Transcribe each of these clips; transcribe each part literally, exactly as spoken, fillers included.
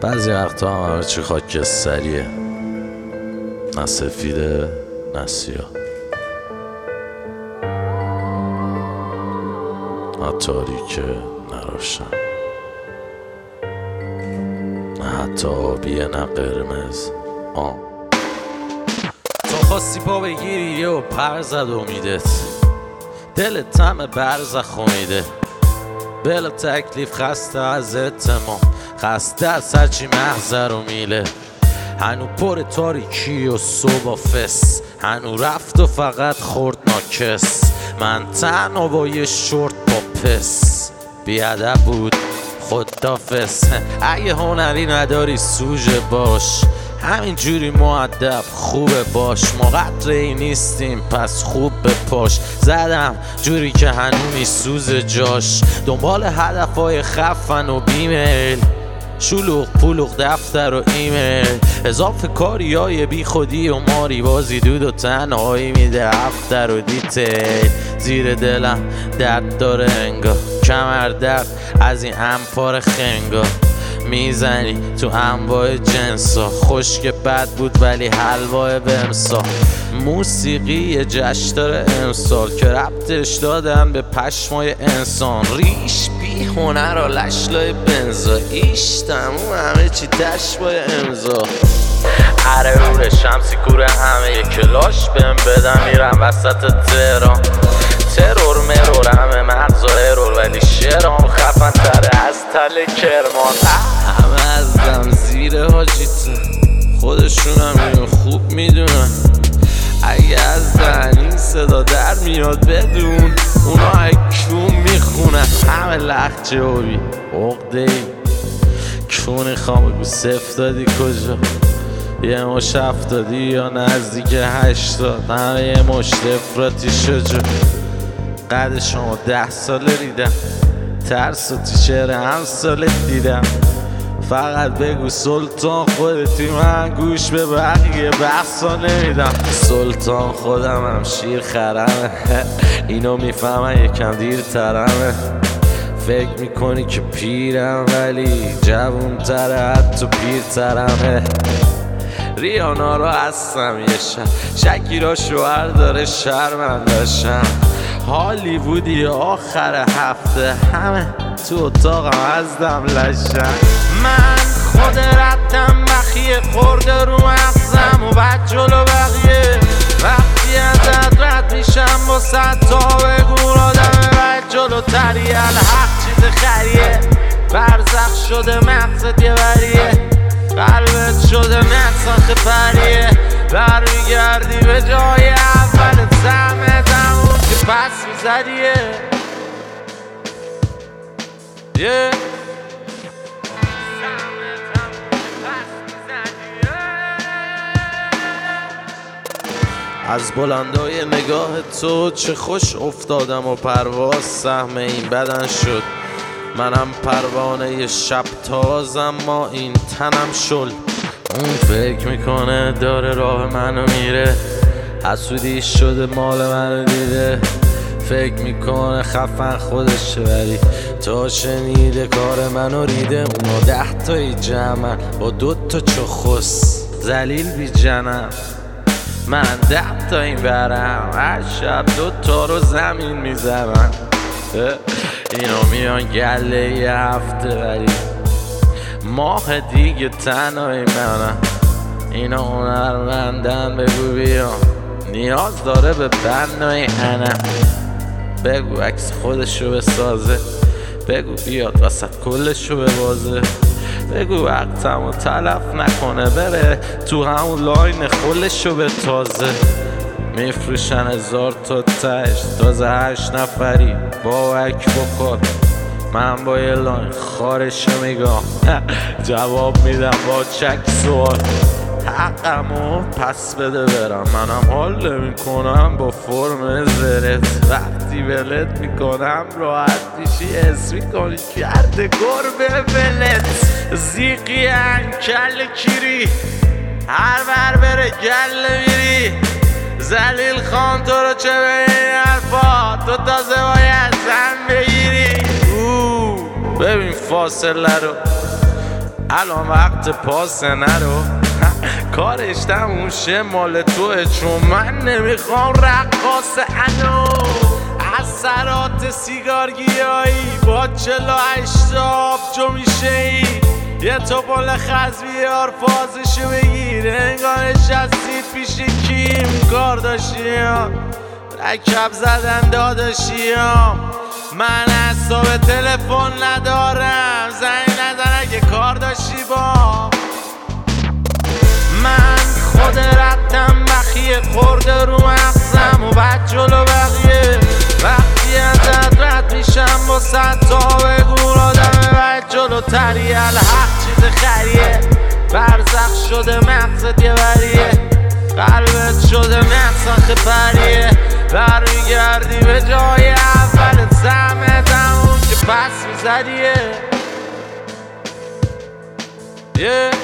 بعضی وقتا هم همه چی خاکستریه، نه سفیده نه سیاه، نه تاریکه نه روشن، نه حتی آبیه نه قرمز. آه تو خواستی پا بگیری و پر زد امیدت، دلت همه برزخ امیده، بلا تکلیف خسته از اتمام، خسته از هرچی محضر و میله. هنو پر تاریکی و صبح فس، هنو رفت و فقط خورد ناکس. من تنها با یه شورت با پس، بیادب بود خدافس. اگه هنری نداری سوژه باش، همین جوری مؤدب خوبه باش. ما قدری نیستیم پس خوب به پاش، زدم جوری که هنو میسوز جاش. دنبال هدفهای خفن و بیمیل، شلوغ پلوغ دفتر و ایمیل، اضافه کاری های بی خودی و ماری بازی، دود و تنهایی میده افتر و دیتیل. زیر دلم درد داره انگار، کمر درد از این امپار خنگا. میزنی تو انواع جنسا، خشک بد بود ولی حلوای بمسا. موسیقی جشن داره امسال که ربطش دادن به پشمای انسان. ریش بی هنر و لشلای بنزا، ایش تموم همه چی تشبای امضا. اره روره شمسی کوره همه کلاش بهم بدم، میرم وسط تهران. ترور مرور همه مغز و ارور، ولی شعرام خفن تره از تل کرمان. همه از دم زیر حاجیتون، خودشونم اینو خوب میدونن. اگه از دهن این صدا در میاد بدون، اونا اکون میخونن. همه لخجه هوی عقده ای کونی خام بگو صفر دادی کجا، یه مش افتادی یا نزدیک هشتاد. همه یه مشت افراتی شجا، قد شما ده ساله ریدم، ترس و تیشر هم ساله دیدم. فقط بگو سلطان خودتی، من گوش به بقیه بحثا نمیدم. سلطان خودم هم شیر خرمه، اینو میفهمن یکم دیر ترمه. فکر میکنی که پیرم ولی جوون تره، حتی پیر ترمه. ریانا رو هستم یه شب، شکیرا شوهر داره شرمندشم. هالیوودی آخر هفته، همه تو اتاقم از دم لشن. من خود ردم بخیه خورده رو مغزم و بعد جلو بقیه. وقتی ازت رد میشم با صد تا بگو آدم بعد جلو تریه. الحق چیز خریه، برزخ شده مغزت یه بریه، قلبت شده نقصان خپریه. برمیگردی به جای اول زمت، همون که پس میزدیه. yeah. از بلندای نگاه تو چه خوش افتادم و پرواز سهم این بدن شد. منم پروانه شب تازم، ما این تنم شل. اون فکر میکنه داره راه منو میره، حسودی شده مال منو دیده. فکر میکنه خفن خودشه ولی تا شنیده کار منو ریده. اونا ده تایی جمعن با دوتا چخص زلیل بی جنم، من ده تا این برم هر شب دوتا رو زمین میزنم. اینا میان گله یه هفته ولی ماه دیگه تنهایی منم. اینا هنرمندن بگو بیان، نیاز داره به بنای انم. بگو عکس خودشو بسازه، بگو بیاد وسط کلشو ببازه. بگو وقتمو تلف نکنه بره تو همون لاین خلشو به تازه. میفروشن هزار تا تش، تازه هشت نفری با وک بکن. من با یه لاین خارشو میگم، جواب میدم با چک سوال. حقمو پس بده برم، منم حال نمیکنم با فرم زرت. وقتی ولت میکنم راحت میشی، اس میکنی کرده گربه ولت. زیقی انکل کیری، هر بر بره گل میری. زلیل خان تو رو چه به این حرفا، تو تازه باید زن بگیری. ببین فاصله رو الان وقت پاس نرو کارش تموم شه مال توه، چون من نمیخوام رقاص انو اثرات سیگار گیایی با چلا هشتاب جو میشه ای یه توپال خز بیار فازشو بگیر انگار نشستید پیش کیم کارداشیان رکب زدن داداشیام من حساب تلفن ندارم زنگ نزن اگه کار داشتی با من خود ردم بخیه خورده رو مغزم و بعد جلو بقیه وقتی ازت رد میشم با صد تا بگو آدم بعد جلو تریه الحق چیز خریه برزخ شده مغزت یه بریه قلبت شده مغزخ پریه برمیگردی به جای اولت زمت همون که پس میزدیه yeah.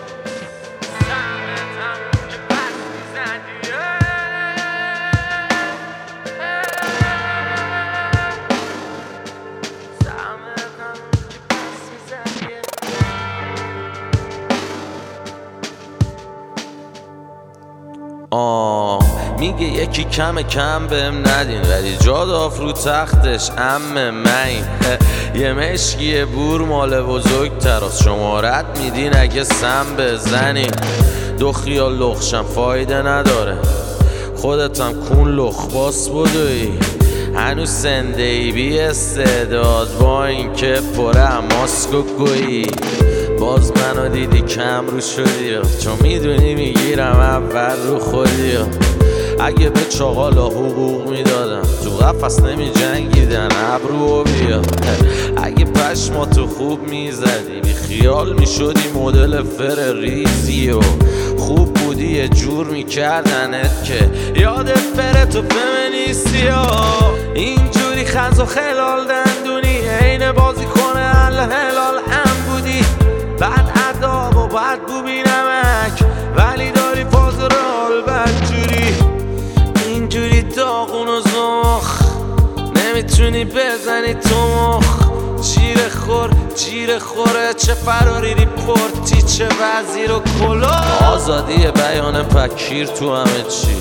آه میگه یکی کم کم بهم ندین ولی جا داف رو تختش امه من یه مشکی بور مال بزرگ تراست شمارت میدین اگه سم بزنین دو خیال لخشم فایده نداره خودتم کون لخ باس بودوی هنوز سنده ای بی استعداد با این که پره ماسک و گویی باز منو دیدی کم رو شدی چون میدونی میگیرم اول رو خودی اگه به چاقالا حقوق میدادم تو قفص نمی جنگیدن ابرو بیا اگه پشماتو خوب میزدی بی خیال میشدی مدل فر ریزی و خوب بودی یه جور میکردنت که یادت فر تو فمینیستی و اینجوری خز و خلال دندونی عین بازی کنه الهلال هم بودی بعد عذاب و بعد بو بینمک ولی داری فاز رال بدجوری اینجوری داغون و زخ نمیتونی بزنی تو مخ جیر خور جیر خوره چه فراری ریپورتی چه وزیر و کلا آزادی بیان پکیر تو همه چی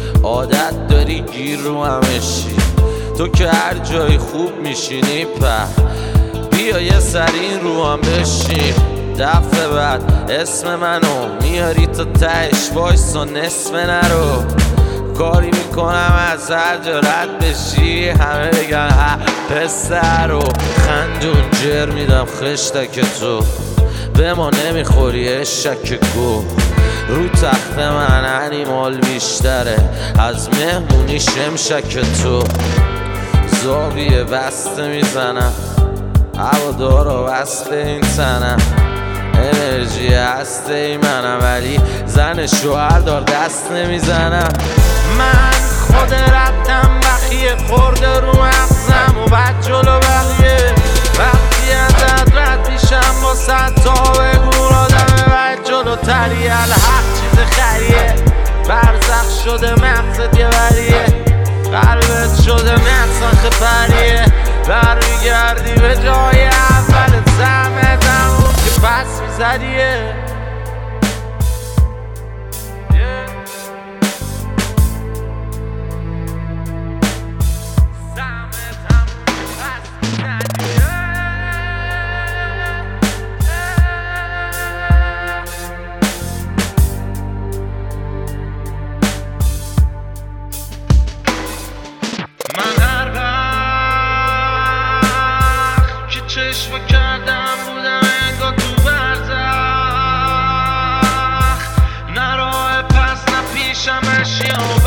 عادت داری گیر رو همه چی تو که هر جایی خوب میشینی په بیا یه سرین رو هم بشین دفعه بعد اسم منو میاری تا تهش وایسا نصف نرو کاری میکنم از هر جا رد بشی همه بگن ها پسر رو خندون جر میدم خشتک تو به ما نمیخوری اشک گو رو تخت من انیمال بیشتره از مهمونی شمشک تو زاویه بسته میزنم هوادارا وصل این تنم انرژی هسته ای منم ولی زن شوهر دار دست نمیزنم من خود ردم بخیه خورده رو مغزم و بعد جلو بقیه وقتی ازت رد میشم با صد تا بگو آدم بعد جلو تریه الحق چیز خریه برزخ شده مغزت یه بریه قلبت شده مغزخ پریه برمیگردی به جای اولت زمت همون که پس میزدیه چشم کردم بودم انگار تو برزخ نه راه پس نه پیشم اشیا و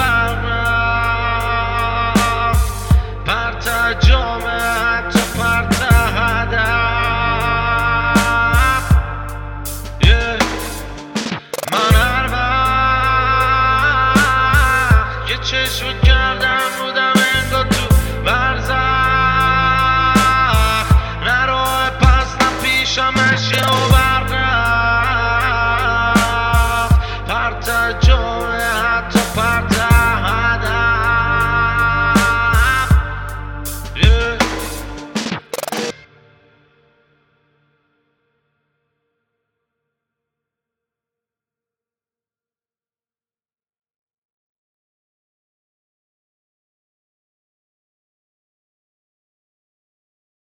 برم پرت جامعه حتی پرت هدف yeah. من هر وقت که چشم